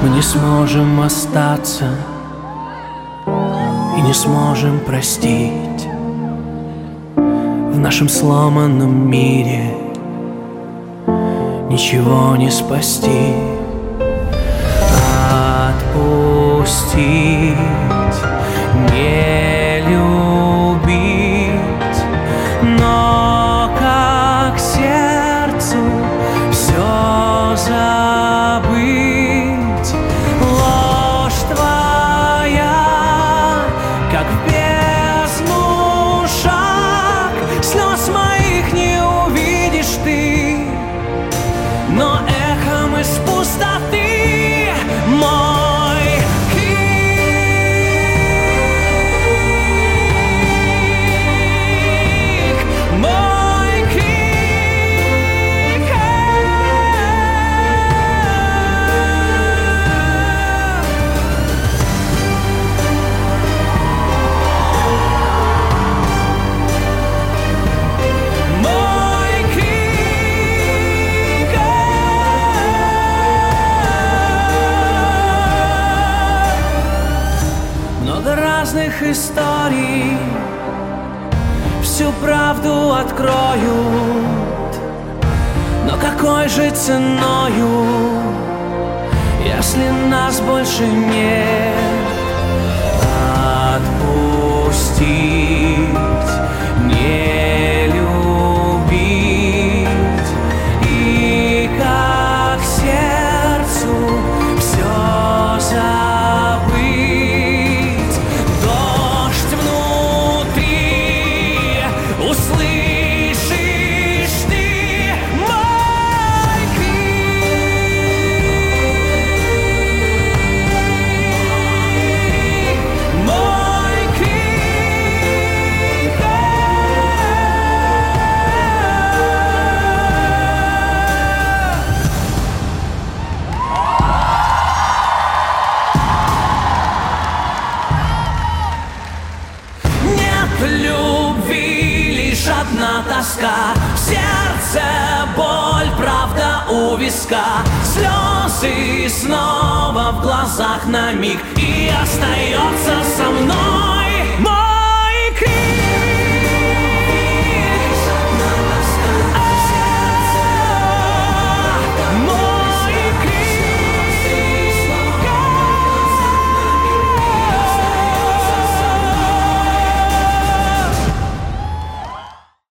Мы не сможем остаться и не сможем простить. В нашем сломанном мире ничего не спасти. Отпустить, не любить, но как сердцу все забыть. Ложь твоя, как в бездну шаг, слез моих не увидишь ты, но эхом из пустоты мой крик, мой крик. Мой крик. Много разных историй всю правду откроют, но какой же ценою, если нас больше нет? Отпустить, не любить, и как сердцу все забыть. Дождь внутри услышишь ты мой крик, мой крик. Нет любви, лишь одна тоска, в сердце боль, правда у виска, слезы снова в глазах на миг, и остается со мной